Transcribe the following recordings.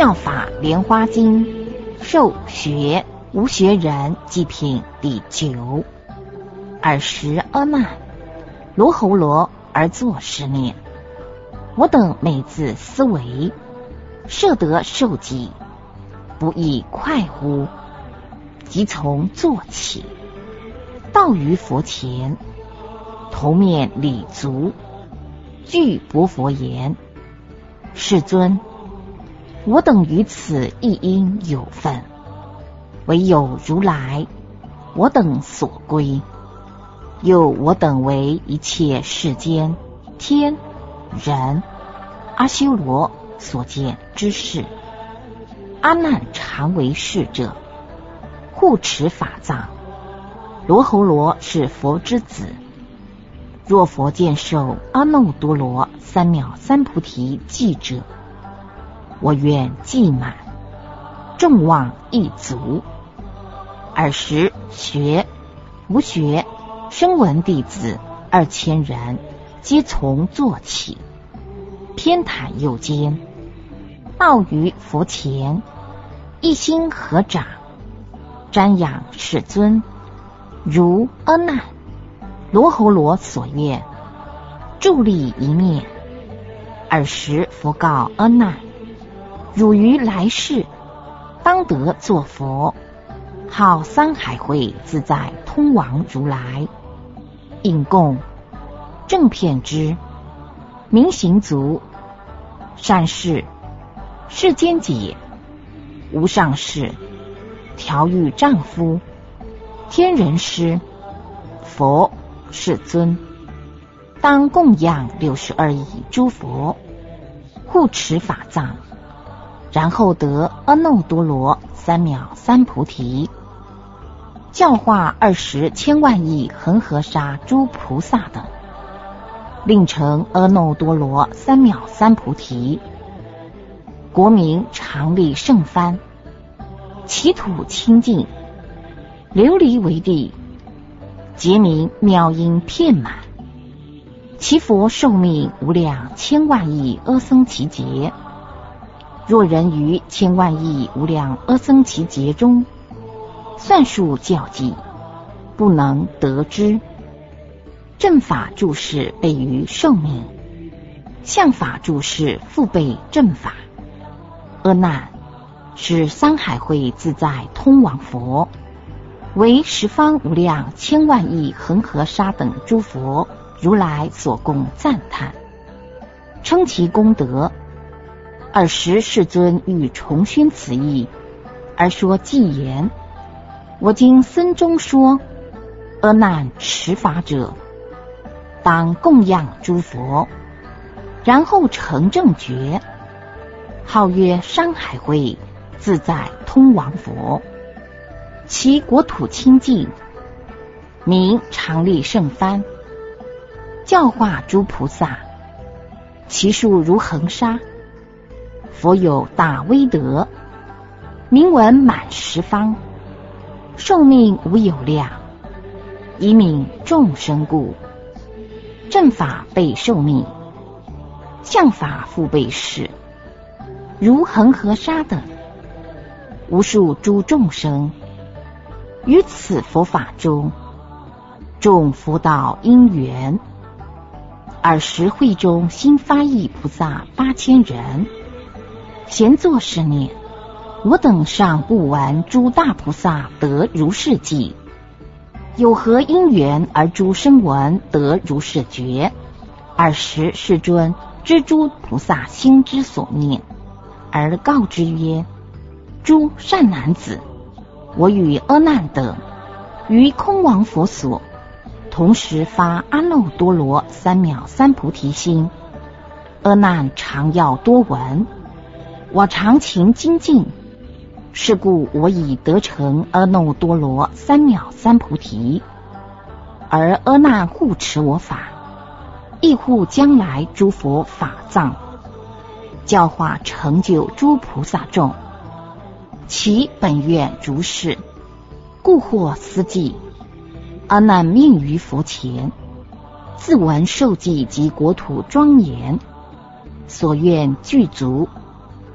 妙法莲花经受学无学人祭品第9。尔时阿难，罗睺罗而作是念：我等每自思维，摄得受记，不亦快乎？即从坐起，到于佛前，头面礼足，具薄佛言：世尊，我等于此亦应有份，唯有如来，我等所归。又我等为一切世间天人阿修罗所见之事，阿难常为侍者，护持法藏。罗睺罗是佛之子，若佛见受阿耨多罗三藐三菩提记者，我愿记满，众望一足。尔时学无学声闻弟子2000人，皆从坐起，偏袒右肩，到于佛前，一心合掌，瞻仰世尊，如阿难罗睺罗所愿，伫立一面。尔时佛告阿难：汝于来世当得作佛，号三海会自在通王如来。应供正遍知，明行足，善事，世间解，无上士，调御丈夫，天人师，佛世尊，当供养62亿诸佛，护持法藏，然后得阿耨多罗三藐三菩提，教化20千万亿恒河沙诸菩萨等，令成阿耨多罗三藐三菩提。国名常立胜幡，其土清净，琉璃为地，节名妙音遍满。其佛寿命无量千万亿阿僧祇劫，若人于千万亿无量阿僧祇劫中算数较计，不能得之。正法住世备于寿命，相法住世复备正法。阿难，是三海会自在通王佛，为十方无量千万亿恒河沙等诸佛如来所供赞叹，称其功德。尔时世尊欲重宣此义，而说偈言：我今僧中说，阿难持法者，当供养诸佛，然后成正觉，号曰山海会自在通王佛。其国土清净，名常立胜幡，教化诸菩萨，其数如恒沙。佛有大威德，名闻满十方，寿命无有量，以悯众生故。正法备寿命，相法复备世，如恒河沙等无数诸众生，于此佛法中种佛道因缘。尔时会中新发意菩萨8000人，闲坐是念：我等尚不闻诸大菩萨得如是记，有何因缘而诸声闻得如是觉？尔时世尊知诸菩萨心之所念，而告之曰：诸善男子，我与阿难等于空王佛所，同时发阿耨多罗三藐三菩提心。阿难常要多闻，我常勤精进，是故我已得成阿耨多罗三藐三菩提。而阿难护持我法，亦护将来诸佛法藏，教化成就诸菩萨众，其本愿如是，故获思记。阿难命于佛前，自闻受记及国土庄严，所愿具足，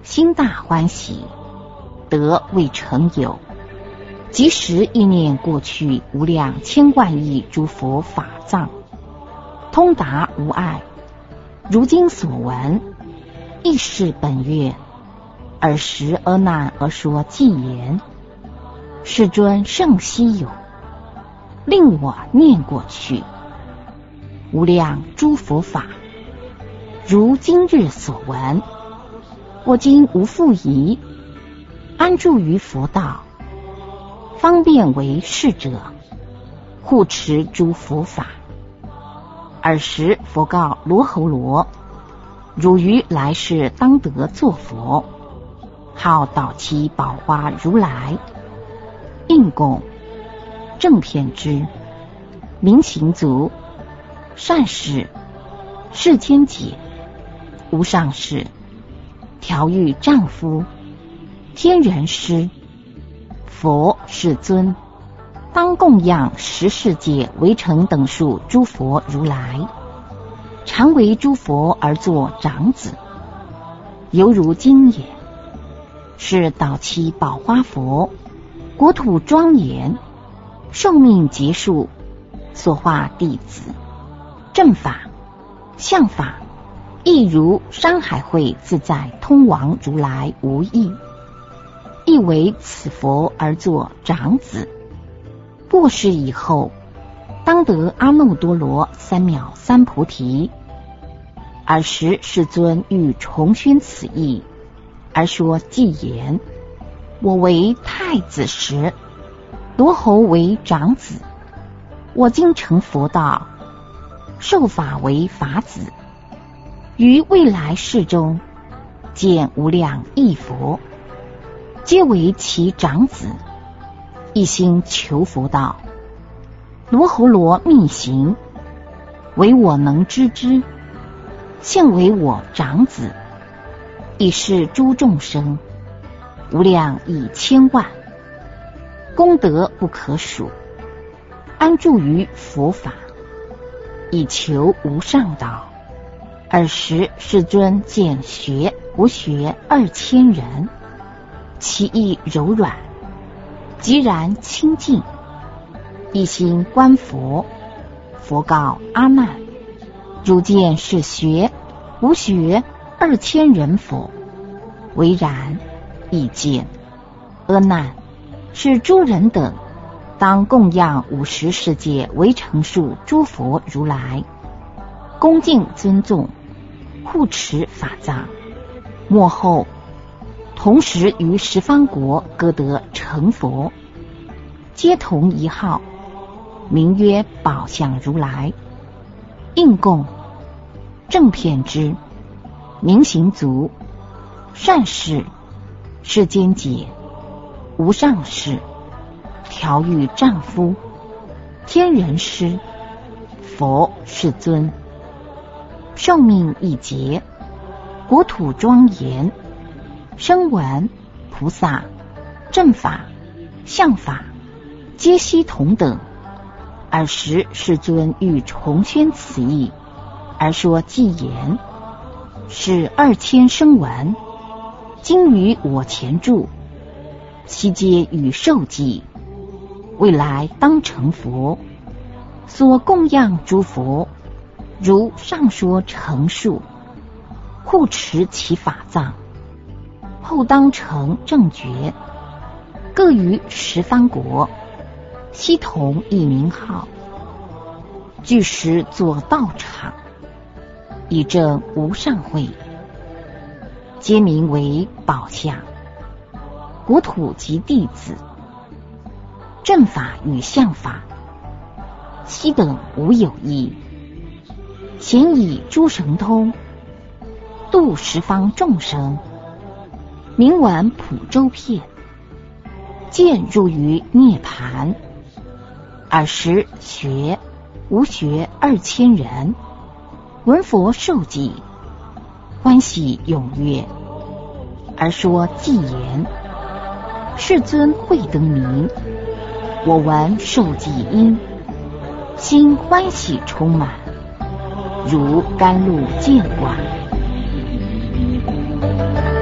心大欢喜，得未成有，即时意念过去无量千万亿诸佛法藏，通达无碍。如今所闻，亦是本月尔时阿难而说偈言：世尊甚稀有，令我念过去无量诸佛法，如今日所闻，我今无复疑，安住于佛道，方便为侍者，护持诸佛法。尔时佛告罗睺罗：汝于来世当得作佛，号导期宝花如来，应供正遍知，明行足，善事，世间解，无上士，调御丈夫，天人师，佛世尊，当供养十世界围城等数诸佛如来，常为诸佛而作长子，犹如今也。是导期宝花佛，国土庄严，寿命结束，所化弟子，正法、相法，亦如山海会自在通王如来无异，亦为此佛而作长子。过世以后，当得阿耨多罗三藐三菩提。尔时世尊欲重宣此义，而说偈言：我为太子时，罗睺为长子，我今成佛道，受法为法子，于未来世中见无量亿佛，皆为其长子，一心求佛道。罗睺罗密行，唯我能知之，现为我长子，以是诸众生，无量亿千万，功德不可数，安住于佛法，以求无上道。尔时世尊见学无学2000人，其意柔软，寂然清净，一心观佛。佛告阿难：汝见是学无学2000人否？唯然，亦见。阿难，是诸人等当供养50世界为成数诸佛如来，恭敬尊重，护持法藏，末后同时于十方国各得成佛，皆同一号，名曰宝相如来，应供正遍知，明行足，善事，世间解，无上士，调御丈夫，天人师，佛世尊，寿命一劫，国土庄严，声闻、菩萨、正法、相法，皆悉同等。尔时世尊欲重宣此义，而说偈言：是2000声闻，今于我前住，悉皆与受记，未来当成佛，所供养诸佛，如上说成数，护持其法藏，后当成正觉，各于十方国，悉同一名号，具时作道场，以证无上慧，皆名为宝相。国土及弟子，正法与相法，悉等无有异，咸以诸神通，度十方众生，名闻普周遍，渐入于涅盘。尔时学无学2000人，闻佛受记，欢喜踊跃，而说偈言：世尊慧灯明，我闻受记音，心欢喜充满，如甘露见灌。